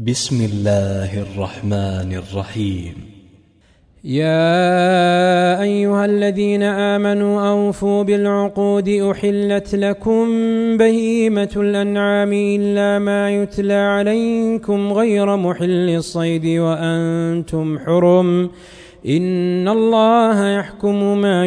بسم الله الرحمن الرحيم. يا أيها الذين آمنوا أوفوا بالعقود أحلت لكم بهيمة الأنعام إلا ما يتلى عليكم غير محل الصيد وأنتم حرم إن الله يحكم ما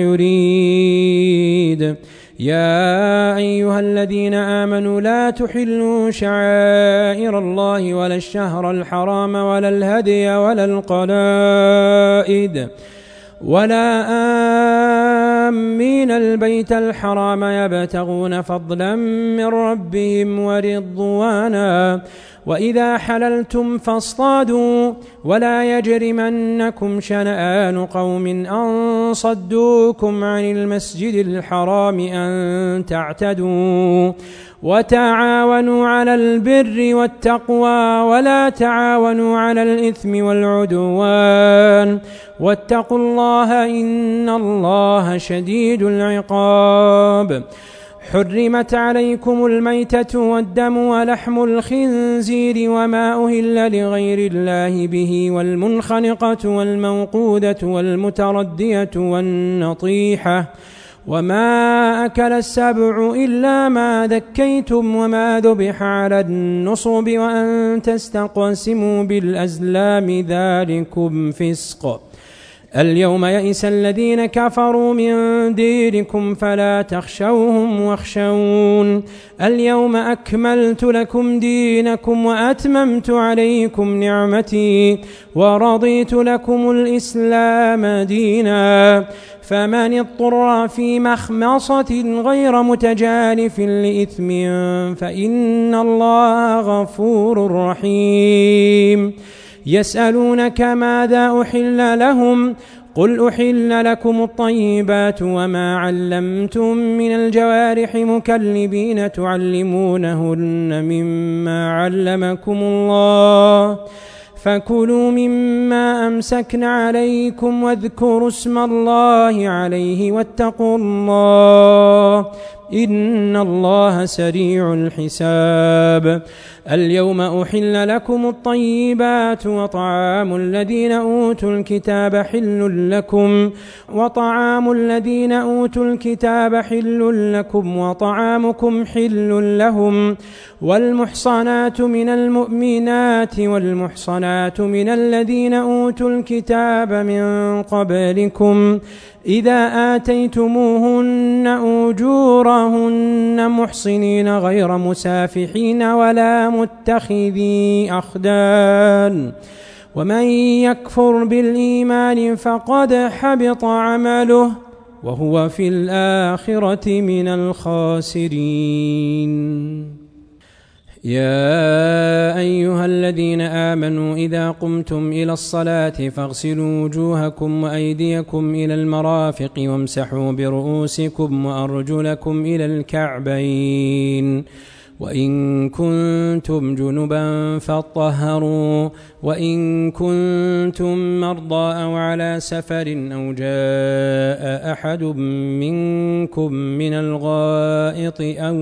يريد. يا أيها الذين آمنوا لا تحلوا شعائر الله ولا الشهر الحرام ولا الهدي ولا القلائد ولا آمين البيت الحرام يبتغون فضلا من ربهم ورضوانا وإذا حللتم فاصطادوا ولا يجرمنكم شنآن قوم أن صدوكم عن المسجد الحرام أن تعتدوا وتعاونوا على البر والتقوى ولا تعاونوا على الإثم والعدوان واتقوا الله إن الله شديد العقاب. حرمت عليكم الميتة والدم ولحم الخنزير وما أهل لغير الله به والمنخنقة والموقودة والمتردية والنطيحة وما أكل السبع إلا ما ذكيتم وما ذبح على النصب وأن تستقسموا بالأزلام ذلكم فسق. اليوم يئس الذين كفروا من دينكم فلا تخشوهم واخشون اليوم أكملت لكم دينكم وأتممت عليكم نعمتي ورضيت لكم الإسلام دينا فمن اضطر في مخمصة غير متجانف لإثم فإن الله غفور رحيم. يسألونك ماذا أحل لهم قل أحل لكم الطيبات وما علمتم من الجوارح مكلبين تعلمونهن مما علمكم الله فكلوا مما أمسكن عليكم واذكروا اسم الله عليه واتقوا الله إن الله سريع الحساب. اليوم أحل لكم الطيبات وطعام الذين أوتوا الكتاب حل لكم وطعامكم حل لهم والمحصنات من المؤمنات والمحصنات من الذين أوتوا الكتاب من قبلكم إذا آتيتموهن أجورهن محصنين غير مسافحين ولا متخذي أخدان ومن يكفر بالإيمان فقد حبط عمله وهو في الآخرة من الخاسرين. يا أيها الذين آمنوا إذا قمتم إلى الصلاة فاغسلوا وجوهكم وأيديكم إلى المرافق وامسحوا برؤوسكم وأرجلكم إلى الكعبين وإن كنتم جنبا فاطهروا وإن كنتم مرضى أو على سفر أو جاء أحد منكم من الغائط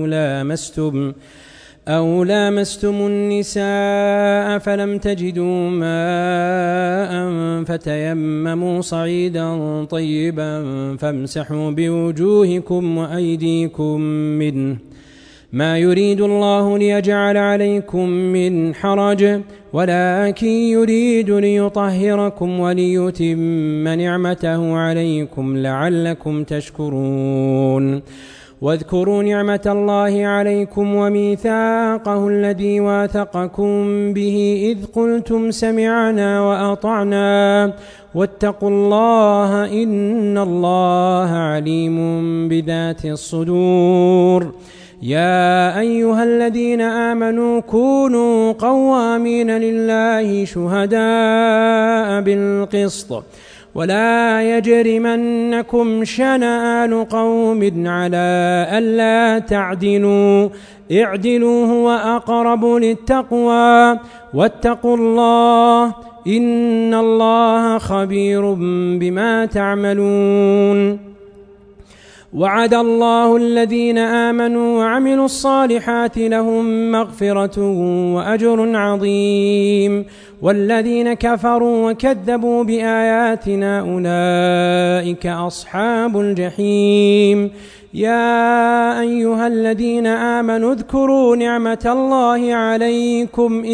أو لامستم النساء فلم تجدوا ماء فتيمموا صعيدا طيبا فامسحوا بوجوهكم وأيديكم منه ما يريد الله ليجعل عليكم من حرج ولكن يريد ليطهركم وليتم نعمته عليكم لعلكم تشكرون. واذكروا نعمة الله عليكم وميثاقه الذي واثقكم به إذ قلتم سمعنا وأطعنا واتقوا الله إن الله عليم بذات الصدور. يا أيها الذين آمنوا كونوا قوامين لله شهداء بالقسط ولا يجرمنكم شنآن قوم على ألا تعدلوا اعدلوا هو أقرب للتقوى واتقوا الله إن الله خبير بما تعملون. وعد الله الذين آمنوا وعملوا الصالحات لهم مغفرة وأجر عظيم، والذين كفروا وكذبوا بآياتنا أولئك أصحاب الجحيم. يا أيها الذين آمنوا اذكروا نعمة الله عليكم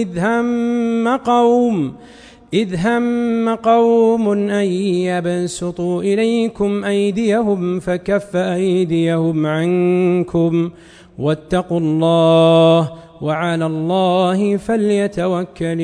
إذ هم قوم أن يبسطوا إليكم أيديهم فكف أيديهم عنكم واتقوا الله وعلى الله فليتوكل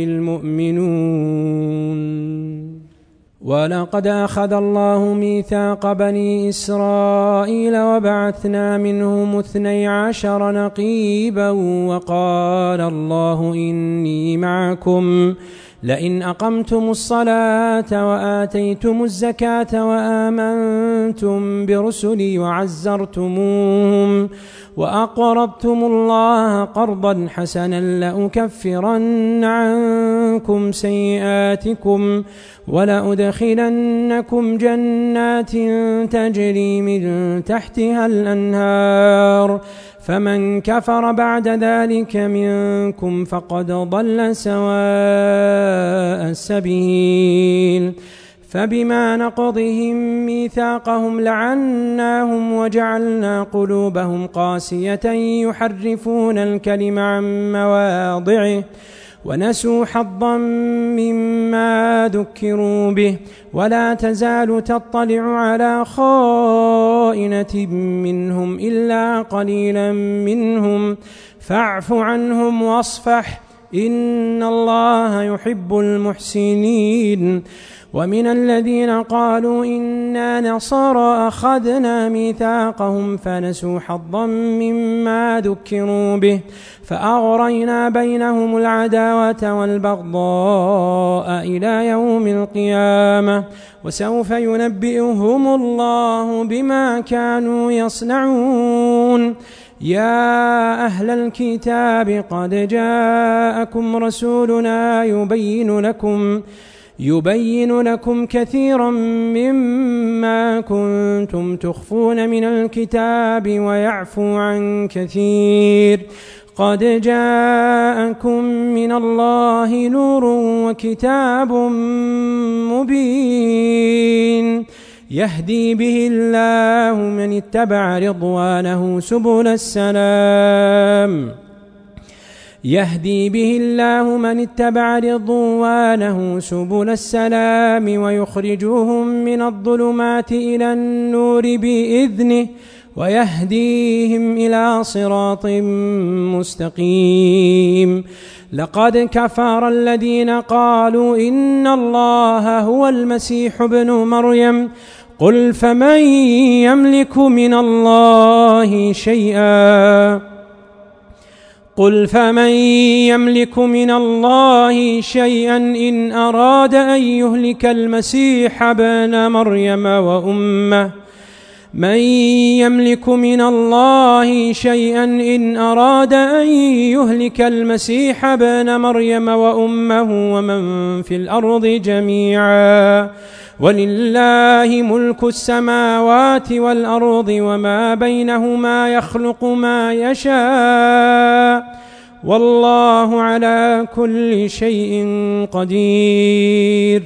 المؤمنون. ولقد أخذ الله ميثاق بني إسرائيل وبعثنا منهم 12 نقيبا وقال الله إني معكم لئن أقمتم الصلاة وآتيتم الزكاة وآمنتم برسلي وعزرتموهم وأقرضتم الله قرضا حسنا لأكفرن عنكم سيئاتكم ولأدخلنكم جنات تجري من تحتها الأنهار فمن كفر بعد ذلك منكم فقد ضل سواء السبيل. فبما نقضهم ميثاقهم لعناهم وجعلنا قلوبهم قاسية يحرفون الكلم عن مواضعه ونسوا حظا مما ذكروا به ولا تزال تطلع على خائنة منهم إلا قليلا منهم فاعف عنهم واصفح إن الله يحب المحسنين. ومن الذين قالوا إنا نصارى أخذنا ميثاقهم فنسوا حظا مما ذكروا به فأغرينا بينهم العداوة والبغضاء إلى يوم القيامة وسوف ينبئهم الله بما كانوا يصنعون. يا أهل الكتاب قد جاءكم رسولنا يبين لكم كثيرا مما كنتم تخفون من الكتاب ويعفو عن كثير. قد جاءكم من الله نور وكتاب مبين يهدي به الله من اتبع رضوانه سبل السلام ويخرجهم من الظلمات إلى النور بإذنه ويهديهم إلى صراط مستقيم. لقد كفر الذين قالوا إن الله هو المسيح ابن مريم قل فمن يملك من الله شيئا إن أراد أن يهلك المسيح ابن مريم وأمه ومن في الأرض جميعا ولله ملك السماوات والأرض وما بينهما يخلق ما يشاء والله على كل شيء قدير.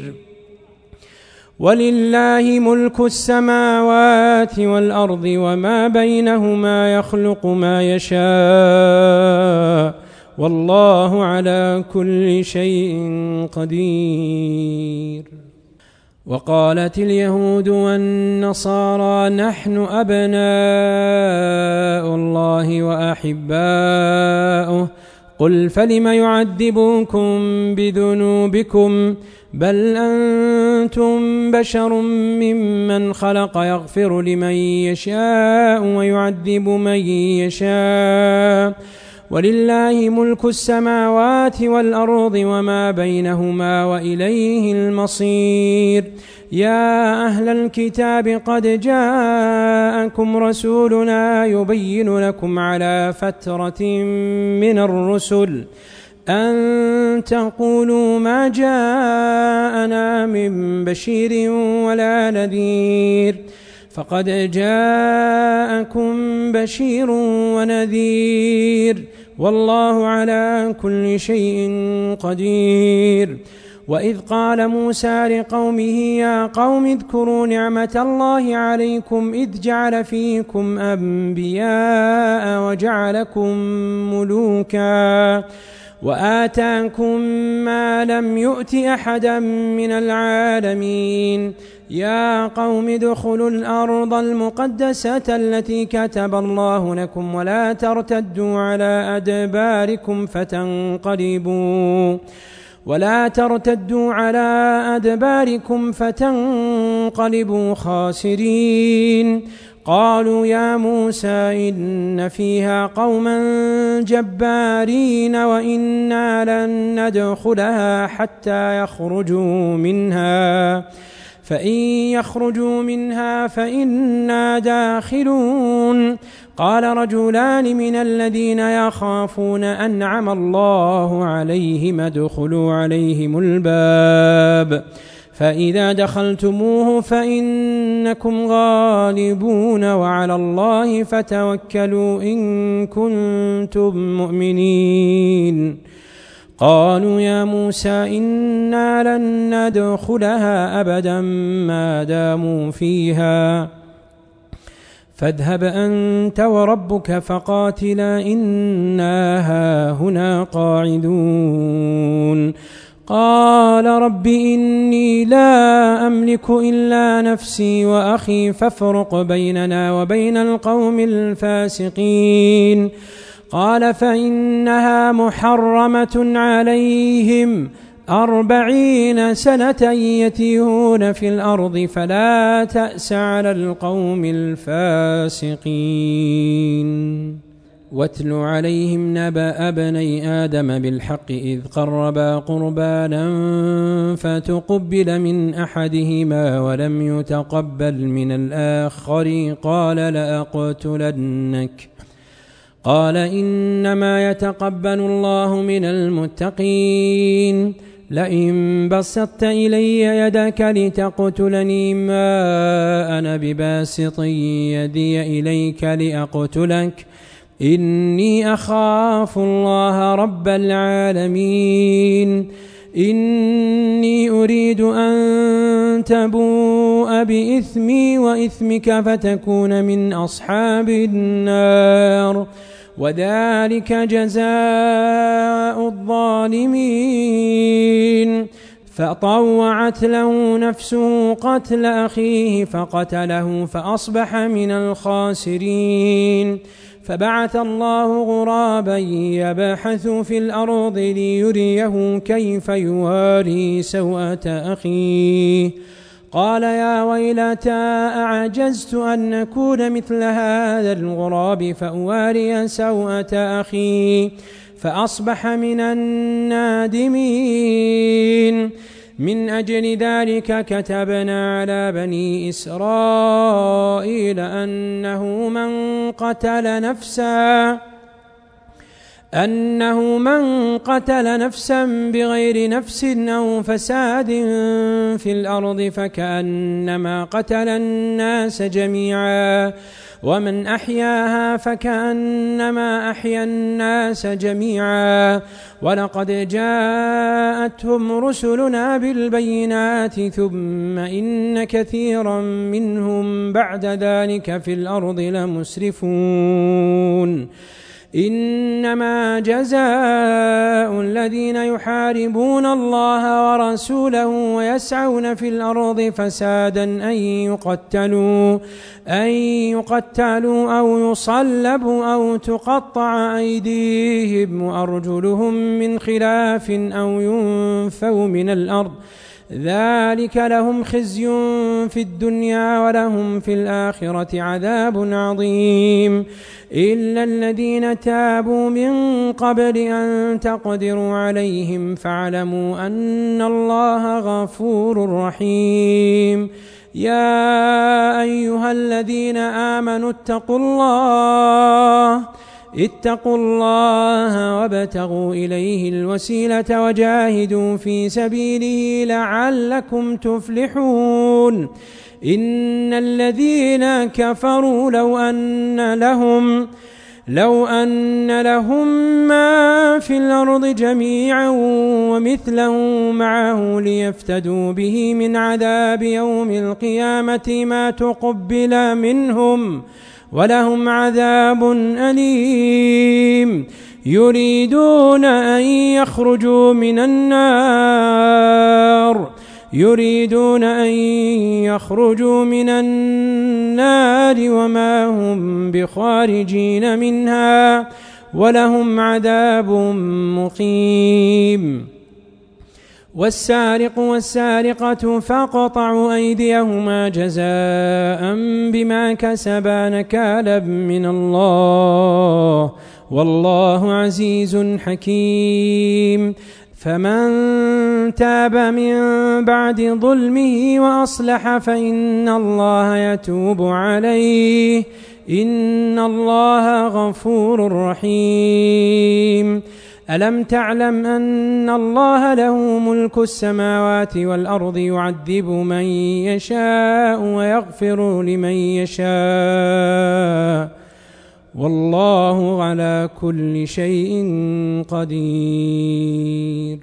ولله ملك السماوات والأرض وما بينهما يخلق ما يشاء والله على كل شيء قدير. وقالت اليهود والنصارى نحن أبناء الله وأحباؤه قل فلم يعذبكم بذنوبكم بل أنتم بشر ممن خلق يغفر لمن يشاء ويعذب من يشاء ولله ملك السماوات والأرض وما بينهما وإليه المصير. يا أهل الكتاب قد جاءكم رسولنا يبين لكم على فترة من الرسل أن تقولوا ما جاءنا من بشير ولا نذير فقد جاءكم بشير ونذير والله على كل شيء قدير. وإذ قال موسى لقومه يا قوم اذكروا نعمة الله عليكم إذ جعل فيكم أنبياء وجعلكم ملوكا وآتاكم ما لم يؤت أحدا من العالمين. يا قوم ادخلوا الأرض المقدسة التي كتب الله لكم ولا ترتدوا على أدباركم فتنقلبوا خاسرين. قالوا يا موسى إن فيها قوما جبارين وإنا لن ندخلها حتى يخرجوا منها فإن يخرجوا منها فإنا داخلون. قال رجلان من الذين يخافون أنعم الله عليهم ادخلوا عليهم الباب فإذا دخلتموه فإنكم غالبون وعلى الله فتوكلوا إن كنتم مؤمنين. قالوا يا موسى إنا لن ندخلها أبدا ما داموا فيها فاذهب أنت وربك فقاتلا إنا هاهنا قاعدون. قال رب إني لا أملك إلا نفسي وأخي فافرق بيننا وبين القوم الفاسقين. قال فإنها محرمة عليهم 40 سنة يتيهون في الأرض فلا تأس على القوم الفاسقين. واتل عليهم نبأ ابني آدم بالحق إذ قربا قربانا فتقبل من أحدهما ولم يتقبل من الآخر قال لأقتلنك. قال إنما يتقبل الله من المتقين. لئن بسطت إلي يدك لتقتلني ما أنا بباسط يدي إليك لأقتلك إني أخاف الله رب العالمين. إني أريد أن تبوء بإثمي وإثمك فتكون من أصحاب النار وذلك جزاء الظالمين. فطوعت له نفسه قتل أخيه فقتله فأصبح من الخاسرين. فبعث الله غرابا يبحث في الأرض ليريه كيف يواري سوءة أخيه. قال يا ويلتى أعجزت أن أكون مثل هذا الغراب فأواري سوءة أخي فأصبح من النادمين. من أجل ذلك كتبنا على بني إسرائيل أنه من قتل نفسا بغير نفس أو فساد في الأرض فكأنما قتل الناس جميعا ومن أحياها فكأنما أحيا الناس جميعا. ولقد جاءتهم رسلنا بالبينات ثم إن كثيرا منهم بعد ذلك في الأرض لمسرفون. إنما جزاء الذين يحاربون الله ورسوله ويسعون في الأرض فسادا أن يقتلوا أو يصلبوا أو تقطع أيديهم وأرجلهم من خلاف أو ينفوا من الأرض ذلك لهم خزي في الدنيا ولهم في الآخرة عذاب عظيم. إلا الذين تابوا من قبل أن تقدروا عليهم فاعلموا أن الله غفور رحيم. يا أيها الذين آمنوا اتقوا الله اتقوا الله وابتغوا إليه الوسيلة وجاهدوا في سبيله لعلكم تفلحون. إن الذين كفروا لو أن لهم ما في الأرض جميعا ومثله معه ليفتدوا به من عذاب يوم القيامة ما تقبل منهم ولهم عذاب أليم. يريدون أن يخرجوا من النار وما هم بخارجين منها ولهم عذاب مقيم. والسارق والسارقة فاقطعوا أيديهما جزاء بما كسبا نكالا من الله والله عزيز حكيم. فمن تاب من بعد ظلمه وأصلح فإن الله يتوب عليه إن الله غفور رحيم. ألم تعلم أن الله له ملك السماوات والأرض يعذب من يشاء ويغفر لمن يشاء والله على كل شيء قدير.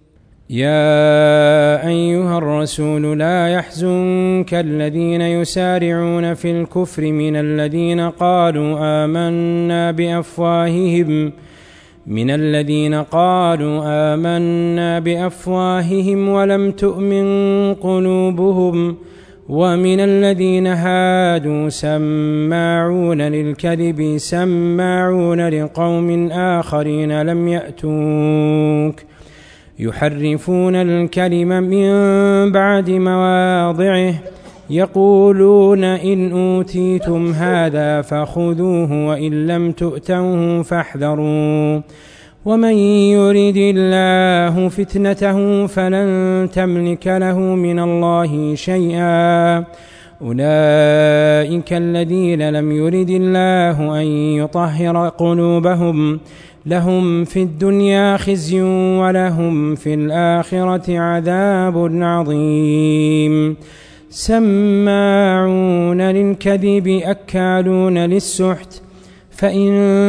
يا أيها الرسول لا يحزنك الذين يسارعون في الكفر من الذين قالوا آمنا بأفواههم ولم تؤمن قلوبهم ومن الذين هادوا سماعون للكذب سماعون لقوم آخرين لم يأتوك يحرفون الكلم من بعد مواضعه يقولون إن أوتيتم هذا فخذوه وإن لم تؤتوه فاحذروا ومن يرد الله فتنته فلن تملك له من الله شيئا أولئك الذين لم يرد الله أن يطهر قلوبهم لهم في الدنيا خزي ولهم في الآخرة عذاب عظيم. سماعون للكذب أكالون للسحت فإن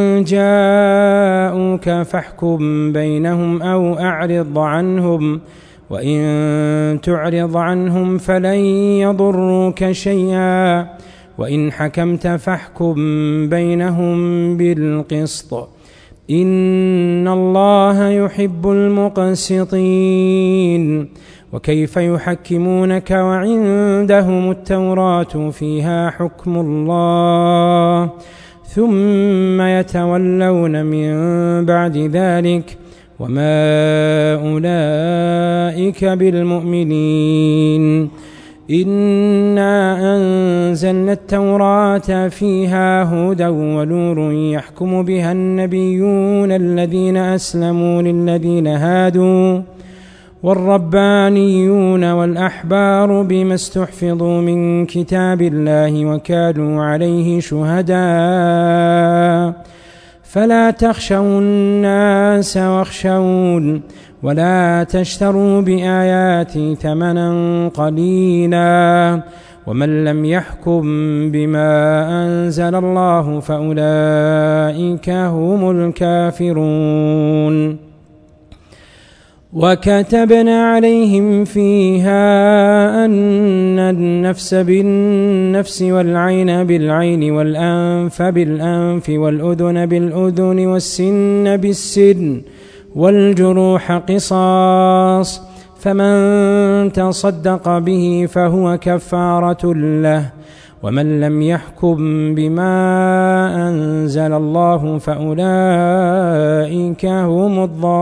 جاءوك فاحكم بينهم أو أعرض عنهم وإن تعرض عنهم فلن يضروك شيئا وإن حكمت فاحكم بينهم بالقسط إن الله يحب المقسطين. وكيف يحكمونك وعندهم التوراة فيها حكم الله ثم يتولون من بعد ذلك وما أولئك بالمؤمنين. إنا أنزلنا التوراة فيها هدى ونور يحكم بها النبيون الذين أسلموا للذين هادوا والربانيون والأحبار بما استحفظوا من كتاب الله وكانوا عليه شهداء فلا تخشوا الناس واخشون ولا تشتروا بآياتي ثمنا قليلا ومن لم يحكم بما أنزل الله فأولئك هم الكافرون. وكتبنا عليهم فيها أن النفس بالنفس والعين بالعين والأنف بالأنف والأذن بالأذن والسن بالسن والجروح قصاص فمن تصدق به فهو كفارة له ومن لم يحكم بما أنزل الله فأولئك هم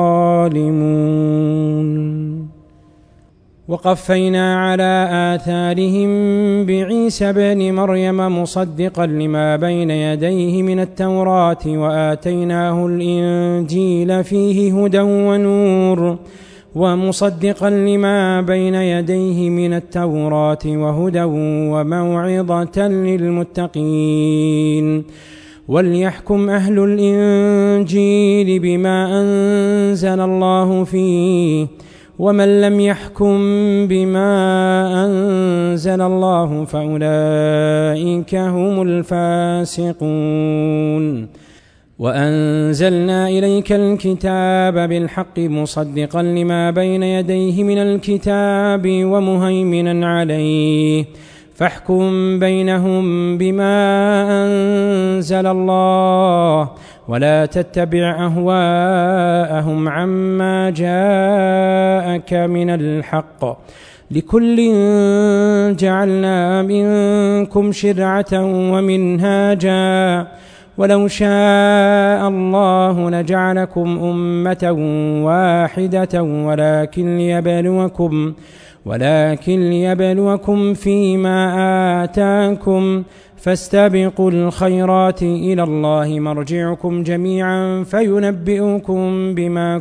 الظالمون. وقفينا على آثارهم بعيسى بن مريم مصدقا لما بين يديه من التوراة وآتيناه الإنجيل فيه هدى ونور ومصدقا لما بين يديه من التوراة وهدى وموعظة للمتقين. وليحكم أهل الإنجيل بما أنزل الله فيه، ومن لم يحكم بما أنزل الله فأولئك هم الفاسقون. وأنزلنا إليك الكتاب بالحق مصدقا لما بين يديه من الكتاب ومهيمنا عليه، فاحكم بينهم بما أنزل الله، ولا تتبع أهواءهم عما جاءك من الحق، لكل جعلنا منكم شرعة ومنهاجا، ولو شاء الله لجعلكم أمة واحدة ولكن ليبلوكم فيما آتاكم، فاستبقوا الخيرات، إلى الله مرجعكم جميعا فينبئكم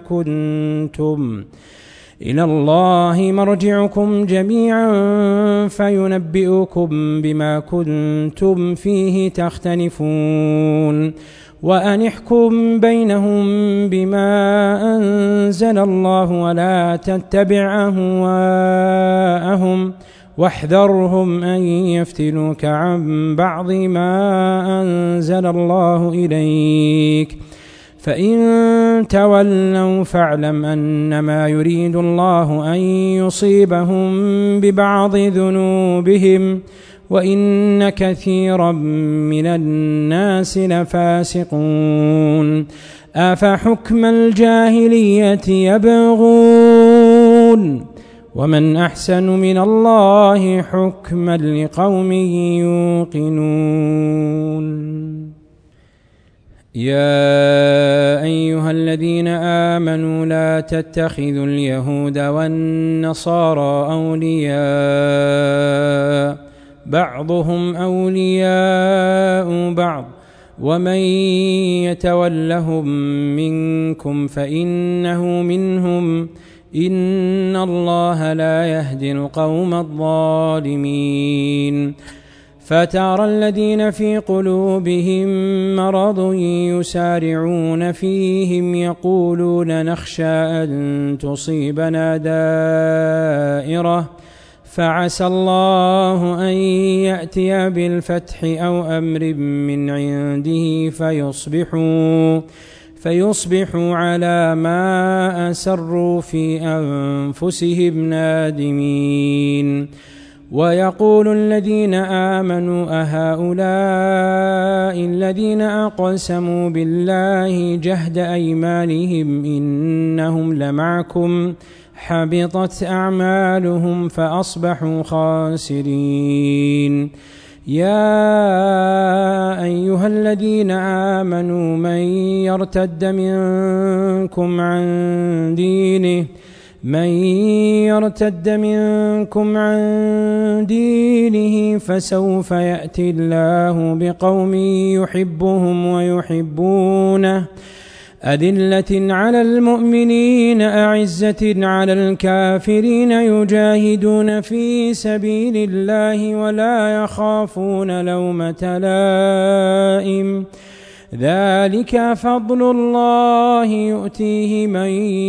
بما كنتم فيه تختلفون. وأن احكم بينهم بما أنزل الله، ولا تتبع أهواءهم، واحذرهم أن يفتنوك عن بعض ما أنزل الله إليك، فإن تولوا فاعلم أنما يريد الله أن يصيبهم ببعض ذنوبهم، وإن كثيرا من الناس لفاسقون. أفحكم الجاهلية يبغون، ومن أحسن من الله حكما لقوم يوقنون. يا أيها الذين آمنوا لا تتخذوا اليهود والنصارى أولياء، بعضهم أولياء بعض، ومن يتولهم منكم فإنه منهم، إن الله لا يهدي القوم الظالمين. فترى الذين في قلوبهم مرض يسارعون فيهم يقولون نخشى أن تصيبنا دائرة، فعسى الله أن يأتي بالفتح أو أمر من عنده فيصبحوا على ما أسروا في أنفسهم نادمين. ويقول الذين آمنوا أهؤلاء الذين أقسموا بالله جهد أيمانهم إنهم لمعكم، حبطت أعمالهم فأصبحوا خاسرين. يا أيها الذين آمنوا من يرتد منكم عن دينه فسوف يأتي الله بقوم يحبهم ويحبونه، أذلة على المؤمنين أعزة على الكافرين، يجاهدون في سبيل الله ولا يخافون لومة لائم، ذلك فضل الله يؤتيه من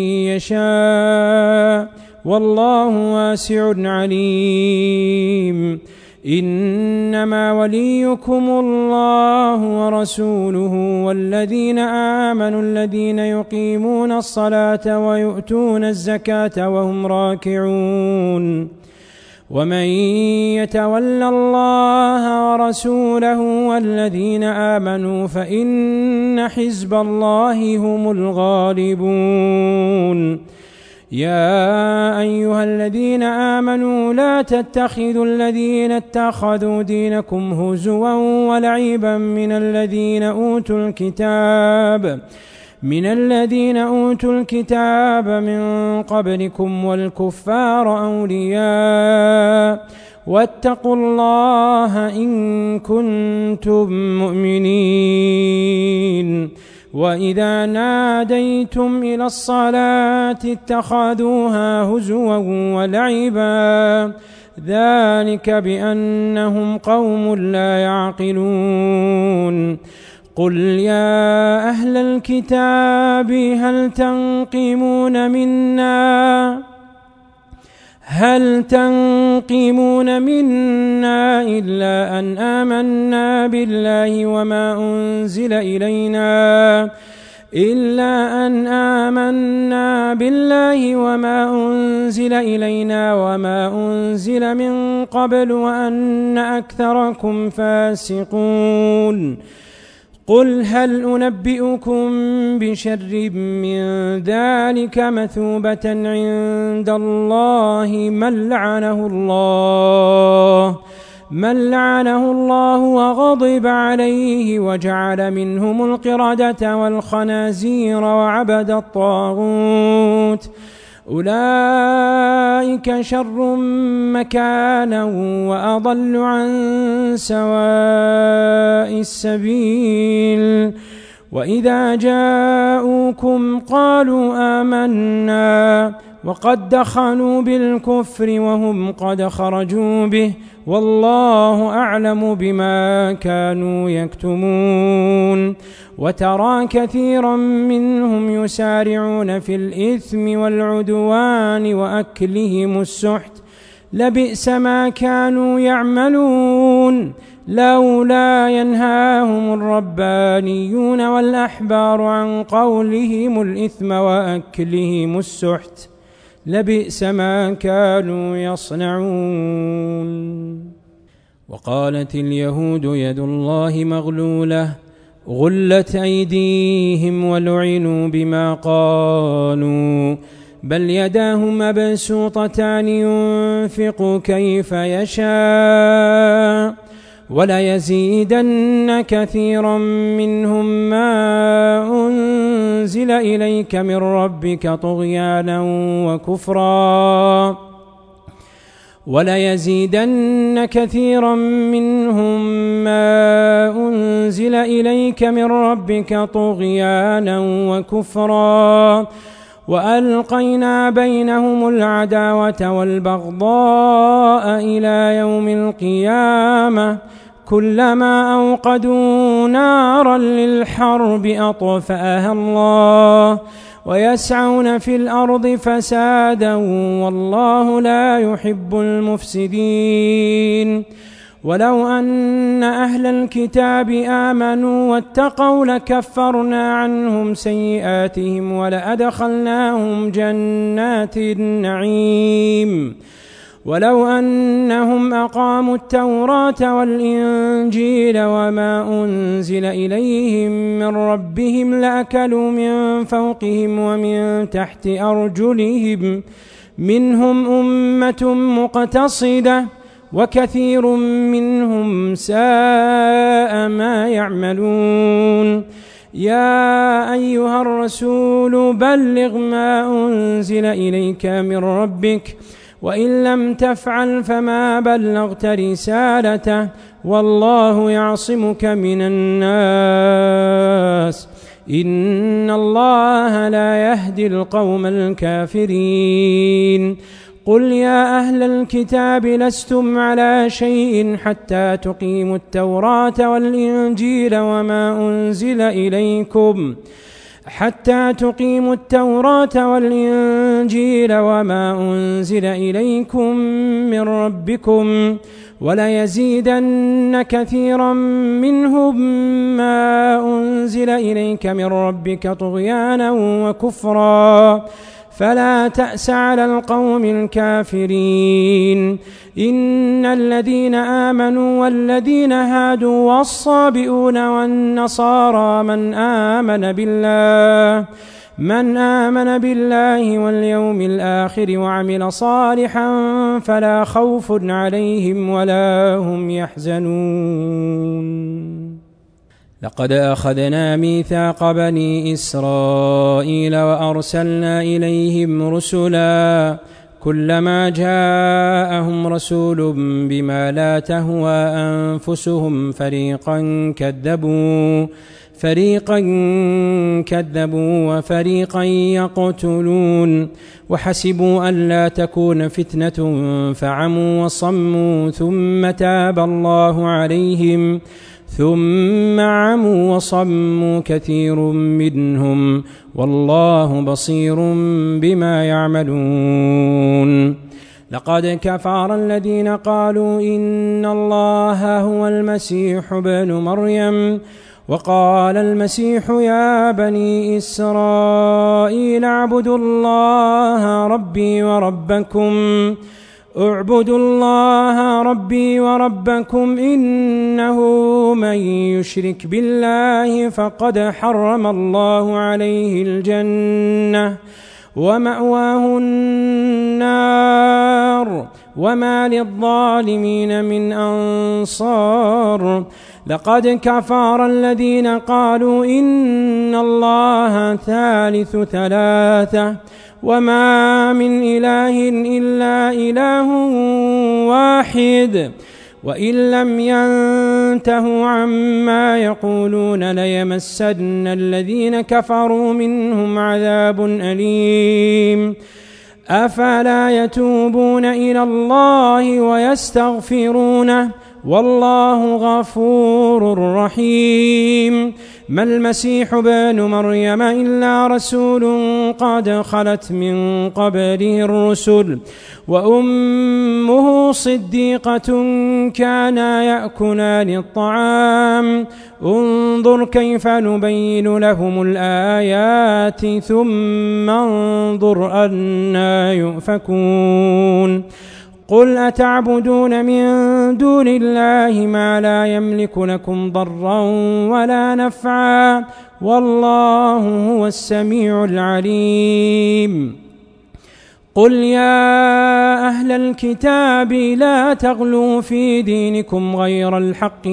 يشاء، والله واسع عليم. إنما وليكم الله ورسوله والذين آمنوا الذين يقيمون الصلاة ويؤتون الزكاة وهم راكعون. ومن يتول الله ورسوله والذين آمنوا فإن حزب الله هم الغالبون. يا أيها الذين آمنوا لا تتخذوا الذين اتخذوا دينكم هزوا ولعبا من الذين أوتوا الكتاب من قبلكم والكفار أولياء، واتقوا الله إن كنتم مؤمنين. وإذا ناديتم إلى الصلاة اتخذوها هزوا ولعبا، ذلك بأنهم قوم لا يعقلون. قل يا أهل الكتاب هل تنقمون منا إلا أن آمنا بالله وما أنزل إلينا وما أنزل من قبل وأن أكثركم فاسقون. قل هل أنبئكم بشر من ذلك مثوبة عند الله من لعنه الله وغضب عليه وجعل منهم القردة والخنازير وعبد الطاغوت أولئك شر مكانا وأضل عن سواء السبيل. وإذا جاءوكم قالوا آمنا وقد دخلوا بالكفر وهم قد خرجوا به والله أعلم بما كانوا يكتمون. وترى كثيرا منهم يسارعون في الإثم والعدوان وأكلهم السحت لبئس ما كانوا يعملون. لولا ينهاهم الربانيون والأحبار عن قولهم الإثم وأكلهم السحت لبئس ما كانوا يصنعون. وقالت اليهود يد الله مغلولة غلت أيديهم ولعنوا بما قالوا بل يداه مبسوطتان ينفق كيف يشاء وليزيدن كثيرا منهم ما أنزل إليك من ربك طغيانا وكفرا وليزيدن كثيرا منهم ما أنزل إليك من ربك طغيانا وكفرا وألقينا بينهم العداوة والبغضاء إلى يوم القيامة كلما أوقدوا نارا للحرب أطفأها الله ويسعون في الأرض فسادا والله لا يحب المفسدين. ولو أن أهل الكتاب آمنوا واتقوا لكفرنا عنهم سيئاتهم ولأدخلناهم جنات النعيم. ولو أنهم أقاموا التوراة والإنجيل وما أنزل إليهم من ربهم لأكلوا من فوقهم ومن تحت أرجلهم منهم أمة مقتصدة وكثير منهم ساء ما يعملون. يا أيها الرسول بلغ ما أنزل إليك من ربك وإن لم تفعل فما بلغت رسالته والله يعصمك من الناس إن الله لا يهدي القوم الكافرين. قل يا أهل الكتاب لستم على شيء حتى تقيموا التوراة والإنجيل وما أنزل إليكم من ربكم وليزيدن كثيرا منهم ما أنزل إليك من ربك طغيانا وكفرا فلا تأس على القوم الكافرين. إن الذين آمنوا والذين هادوا والصابئون والنصارى من آمن بالله واليوم الآخر وعمل صالحا فلا خوف عليهم ولا هم يحزنون. لقد أخذنا ميثاق بني إسرائيل وأرسلنا إليهم رسلا كلما جاءهم رسول بما لا تهوى أنفسهم فريقا كذبوا وفريقا يقتلون وحسبوا ألا تكون فتنة فعموا وصموا ثم ثم عموا وصموا كثير منهم والله بصير بما يعملون. لقد كفر الذين قالوا إن الله هو المسيح ابن مريم وقال المسيح يا بني إسرائيل اعبدوا الله ربي وربكم إنه من يشرك بالله فقد حرم الله عليه الجنة ومأواه النار وما للظالمين من أنصار. لقد كفر الذين قالوا إن الله ثالث ثلاثة وما من إله إلا إله واحد وإن لم ينتهوا عما يقولون ليمسن الذين كفروا منهم عذاب أليم. أفلا يتوبون إلى الله ويستغفرونه والله غفور رحيم. ما المسيح ابن مريم إلا رسول قد خلت من قبله الرسل وأمه صديقة كانا يأكلان الطعام انظر كيف نبين لهم الآيات ثم انظر أنى يؤفكون. قل أتعبدون من دون الله ما لا يملك لكم ضرا ولا نفعا والله هو السميع العليم. قل يا أهل الكتاب لا تغلوا في دينكم غير الحق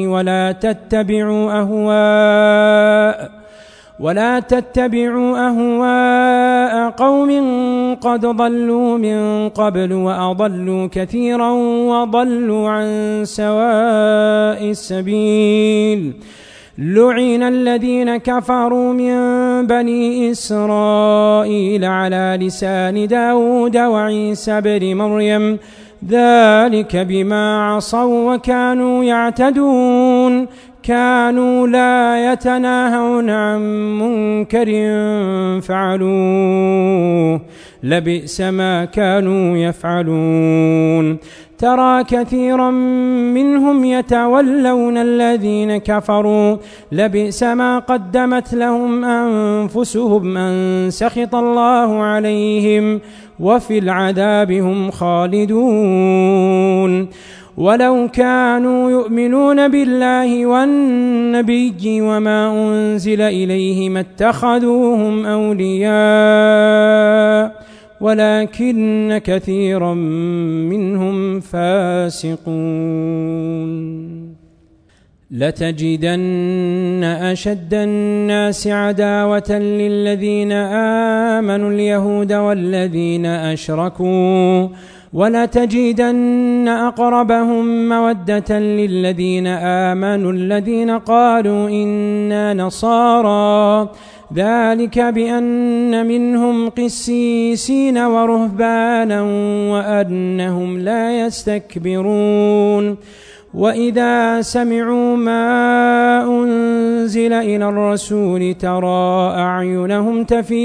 ولا تتبعوا أهواء قوم قد ضلوا من قبل وأضلوا كثيرا وضلوا عن سواء السبيل. لعن الذين كفروا من بني إسرائيل على لسان داود وعيسى بن مريم ذلك بما عصوا وكانوا يعتدون. كانوا لا يتناهون عن منكر فعلوه لبئس ما كانوا يفعلون. ترى كثيرا منهم يتولون الذين كفروا لبئس ما قدمت لهم أنفسهم أن سخط الله عليهم وفي العذاب هم خالدون. ولو كانوا يؤمنون بالله والنبي وما أنزل إليه ما اتخذوهم أولياء ولكن كثيرا منهم فاسقون. لتجدن أشد الناس عداوة للذين آمنوا اليهود والذين أشركوا ولتجدن أقربهم مودة للذين آمنوا الذين قالوا إنا نصارى ذلك بأن منهم قسيسين ورهبانا وأنهم لا يستكبرون. وإذا سمعوا ما أنزل إلى الرسول ترى أعينهم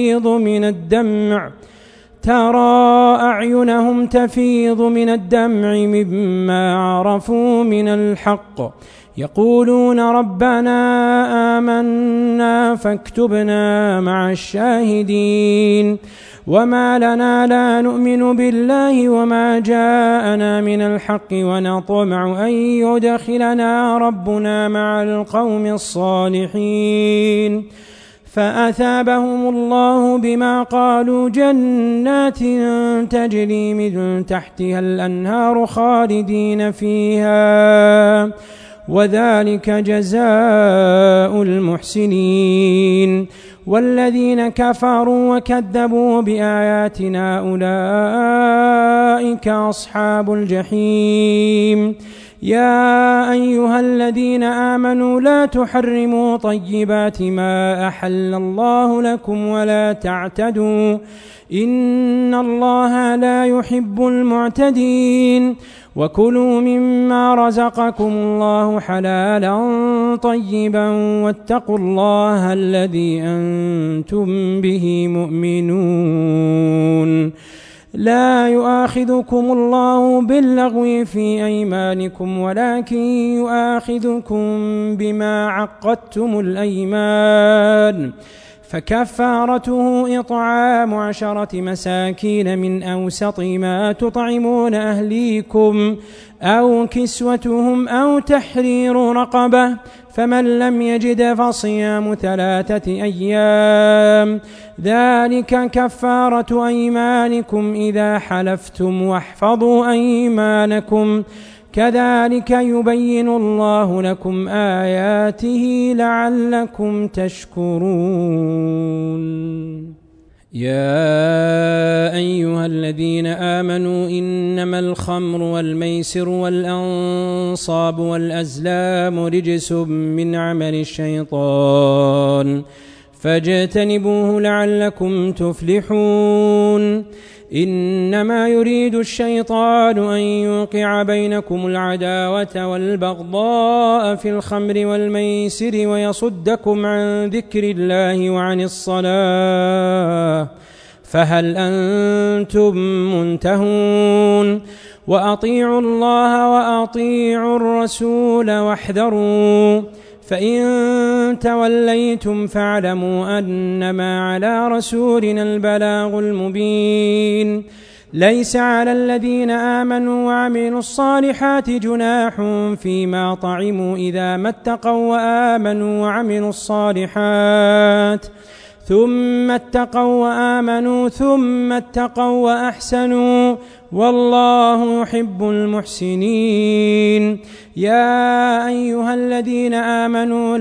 تفيض من الدمع مما عرفوا من الحق يقولون ربنا آمنا فاكتبنا مع الشاهدين. وما لنا لا نؤمن بالله وما جاءنا من الحق ونطمع أن يدخلنا ربنا مع القوم الصالحين. فأثابهم الله بما قالوا جنات تجري من تحتها الأنهار خالدين فيها وذلك جزاء المحسنين. والذين كفروا وكذبوا بآياتنا أولئك أولئك أصحاب الجحيم. يا أيها الذين آمنوا لا تحرموا طيبات ما أحل الله لكم ولا تعتدوا إن الله لا يحب المعتدين. وكلوا مما رزقكم الله حلالا طيبا واتقوا الله الذي أنتم به مؤمنون. لا يؤاخذكم الله باللغو في أيمانكم ولكن يؤاخذكم بما عقدتم الأيمان، فكفارته إطعام 10 مساكين من أوسط ما تطعمون أهليكم أو كسوتهم أو تحرير رقبة، فمن لم يجد فصيام 3 أيام، ذلك كفارة أيمانكم إذا حلفتم، واحفظوا أيمانكم، كذلك يبين الله لكم آياته لعلكم تشكرون. يا أيها الذين آمنوا إنما الخمر والميسر والأنصاب والأزلام رجس من عمل الشيطان فاجتنبوه لعلكم تفلحون. إنما يريد الشيطان أن يوقع بينكم العداوة والبغضاء في الخمر والميسر ويصدكم عن ذكر الله وعن الصلاة، فهل أنتم منتهون؟ وأطيعوا الله وأطيعوا الرسول واحذروا، فإن توليتم فاعلموا أنما على رسولنا البلاغ المبين. ليس على الذين آمنوا وعملوا الصالحات جناح فيما طعموا إذا ما اتقوا وآمنوا وعملوا الصالحات ثم اتقوا وآمنوا ثم اتقوا وأحسنوا والله يحب المحسنين. يا أيها الذين آمنوا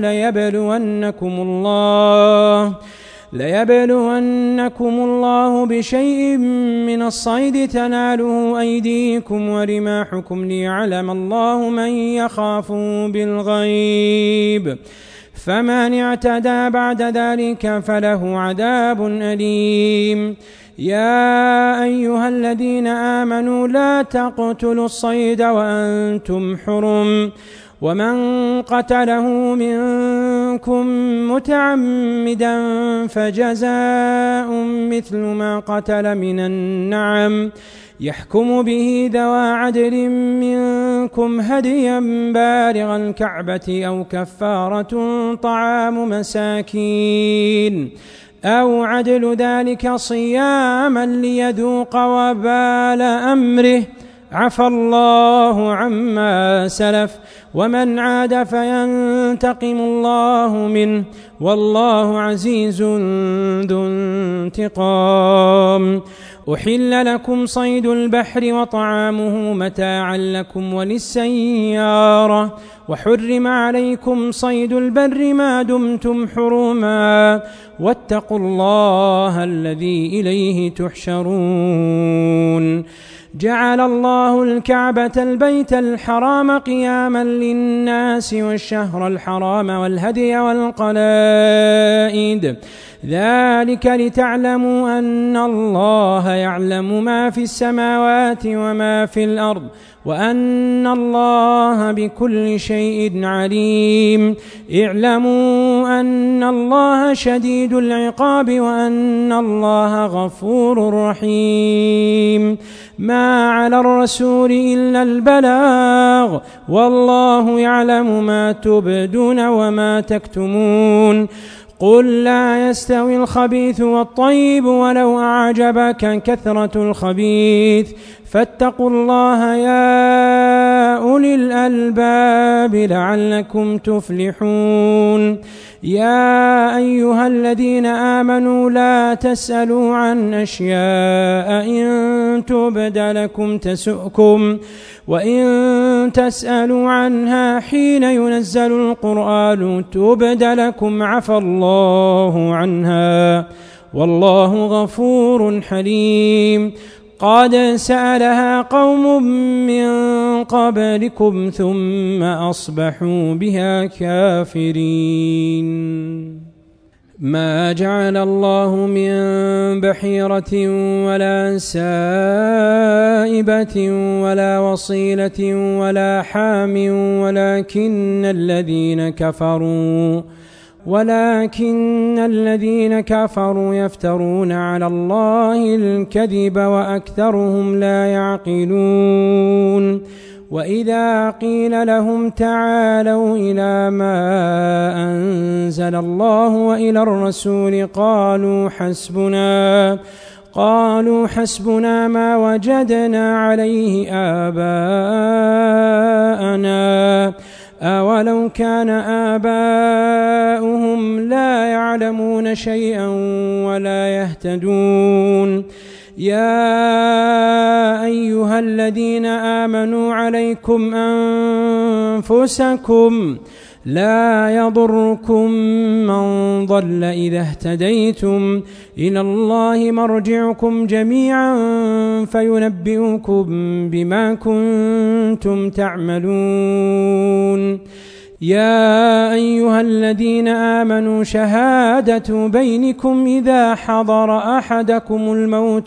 ليبلونكم الله بشيء من الصيد تناله أيديكم ورماحكم ليعلم الله من يخافه بالغيب، فمن اعتدى بعد ذلك فله عذاب أليم. يا أيها الذين آمنوا لا تقتلوا الصيد وأنتم حرم، ومن قتله منكم متعمدا فجزاء مثل ما قتل من النعم يحكم به ذوى عدل منكم هديا بالغ الكعبة أو كفارة طعام مساكين أو عدل ذلك صياما ليذوق وبال أمره، عفى الله عما سلف، ومن عاد فينتقم الله منه، والله عزيز ذو انتقام. أحل لكم صيد البحر وطعامه متاعا لكم وللسيارة، وحرم عليكم صيد البر ما دمتم حرما، واتقوا الله الذي إليه تحشرون. جعل الله الكعبة البيت الحرام قياما للناس والشهر الحرام والهدي والقلائد، ذلك لتعلموا أن الله يعلم ما في السماوات وما في الأرض، وأن الله بكل شيء عليم. اعلموا أن الله شديد العقاب وأن الله غفور رحيم. ما على الرسول إلا البلاغ، والله يعلم ما تبدون وما تكتمون. قل لا يستوي الخبيث والطيب ولو أعجبك كثرة الخبيث، فاتقوا الله يا أولي الألباب لعلكم تفلحون. يا أيها الذين آمنوا لا تسألوا عن أشياء إن تبد لكم تسؤكم، وإن تسألوا عنها حين ينزل القرآن تبد لكم عفى الله عنها، والله غفور حليم. قد سألها قوم من قبلكم ثم أصبحوا بها كافرين. ما جعل الله من بحيرة ولا سائبة ولا وصيلة ولا حام ولكن الذين كفروا يفترون على الله الكذب وأكثرهم لا يعقلون. وإذا قيل لهم تعالوا إلى ما أنزل الله وإلى الرسول قالوا حسبنا ما وجدنا عليه آباءنا أولو كان آباؤهم لا يعلمون شيئا ولا يهتدون. يا أيها الذين آمنوا عليكم أنفسكم لا يضركم من ضل إذا اهتديتم إلى الله مرجعكم جميعا فينبئكم بما كنتم تعملون. يا أيها الذين آمنوا شهادة بينكم إذا حضر أحدكم الموت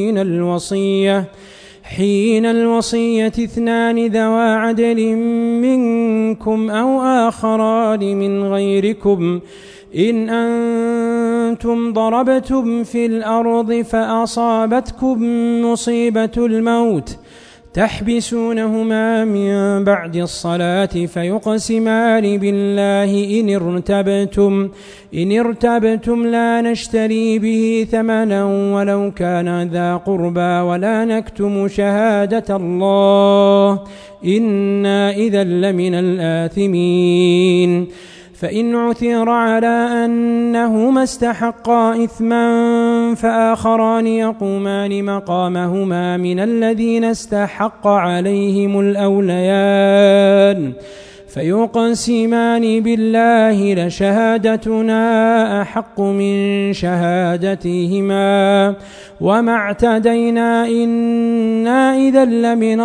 حين الوصية 2 ذوى عدل منكم أو آخران من غيركم إن أنتم ضربتم في الأرض فأصابتكم مصيبة الموت تحبسونهما من بعد الصلاة فيقسمان بالله إن ارتبتم لا نشتري به ثمنا ولو كان ذا قربى ولا نكتم شهادة الله إنا إذا لمن الآثمين. فإن عثر على أنهما استحقا إثما فآخران يقومان مقامهما من الذين استحق عليهم الأوليان فيقسمان بالله لشهادتنا أحق من شهادتهما وما اعتدينا إنا إذا لمن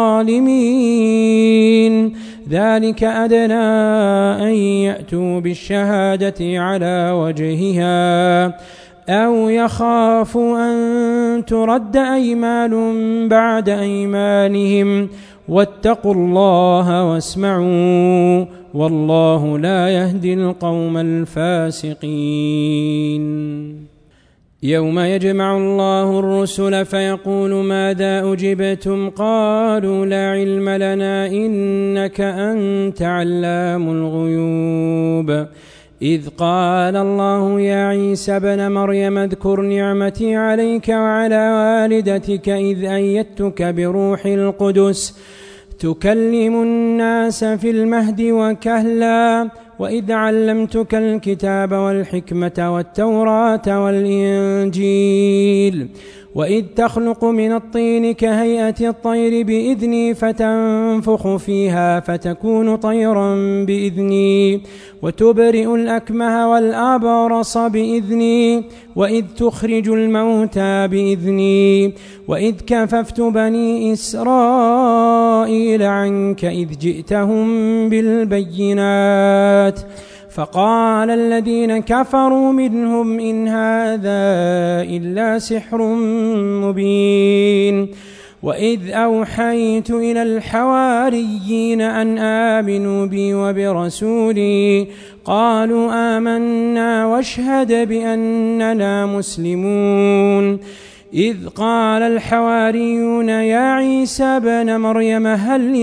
الظالمين. ذلك أدنى أن يأتوا بالشهادة على وجهها أو يخافوا أن ترد أيمان بعد أيمانهم واتقوا الله واسمعوا والله لا يهدي القوم الفاسقين. يوم يجمع الله الرسل فيقول ماذا أجبتم قالوا لا علم لنا إنك أنت علام الغيوب. إذ قال الله يا عيسى ابن مريم اذكر نعمتي عليك وعلى والدتك إذ أيدتك بروح القدس تكلم الناس في المهد وكهلا وإذ علمتك الكتاب والحكمة والتوراة والإنجيل وإذ تخلق من الطين كهيئة الطير بإذني فتنفخ فيها فتكون طيرا بإذني وتبرئ الأكمه والأبرص بإذني وإذ تخرج الموتى بإذني وإذ كففت بني إسرائيل عنك إذ جئتهم بالبينات فقال الذين كفروا منهم إن هذا إلا سحر مبين. وإذ أوحيت إلى الحواريين أن آمنوا بي وبرسولي قالوا آمنا واشهد بأننا مسلمون. إذ قال الحواريون يا عيسى ابن مريم هل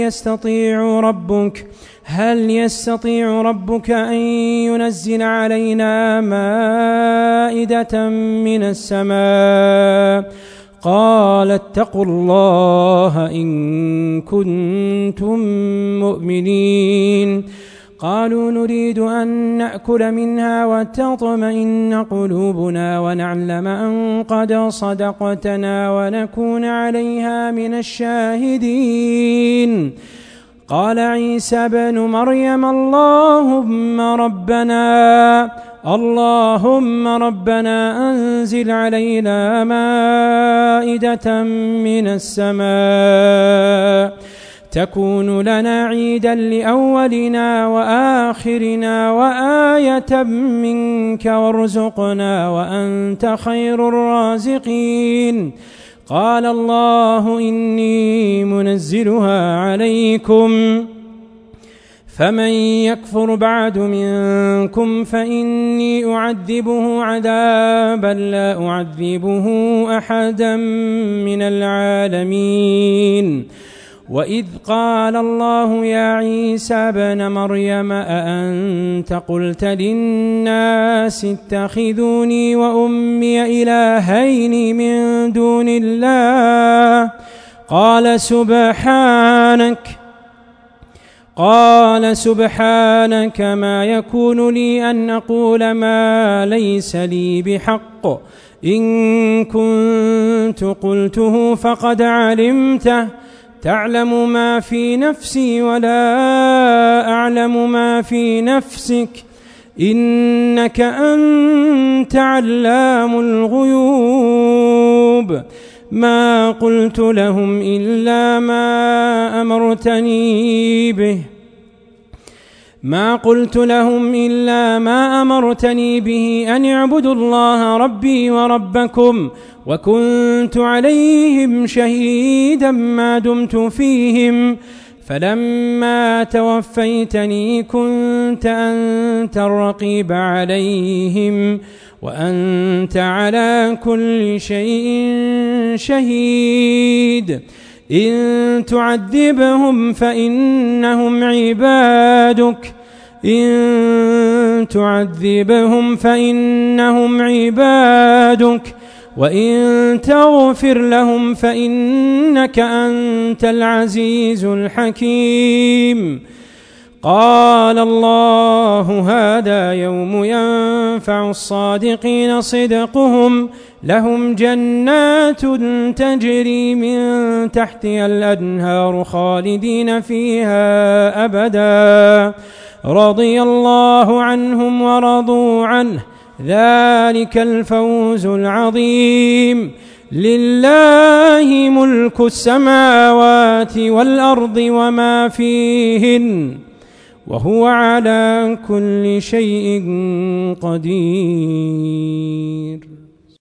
يستطيع ربك أن ينزل علينا مائدة من السماء قال اتقوا الله إن كنتم مؤمنين. قالوا نريد أن نأكل منها وتطمئن قلوبنا ونعلم أن قد صدقتنا ونكون عليها من الشاهدين. قال عيسى ابن مريم اللهم اللهم ربنا أنزل علينا مائدة من السماء تكون لنا عيدا لأولنا وآخرنا وآية منك وارزقنا وأنت خير الرازقين. قال الله إني منزلها عليكم فمن يكفر بعد منكم فإني أعذبه عذابا لا أعذبه أحدا من العالمين. وإذ قال الله يا عيسى ابن مريم أأنت قلت للناس اتخذوني وأمي إلهين من دون الله قال سبحانك ما يكون لي أن أقول ما ليس لي بحق إن كنت قلته فقد علمته تعلم ما في نفسي ولا أعلم ما في نفسك إنك أنت علام الغيوب. ما قلت لهم إلا ما أمرتني به أن اعبدوا الله ربي وربكم وكنت عليهم شهيدا ما دمت فيهم فلما توفيتني كنت أنت الرقيب عليهم وأنت على كل شيء شهيد. إن تعذبهم فإنهم عبادك وإن تغفر لهم فإنك أنت العزيز الحكيم. قال الله هذا يوم ينفع الصادقين صدقهم لهم جنات تجري من تحتها الأنهار خالدين فيها أبدا رضي الله عنهم ورضوا عنه ذلك الفوز العظيم. لله ملك السماوات والأرض وما فيهن وهو على كل شيء قدير.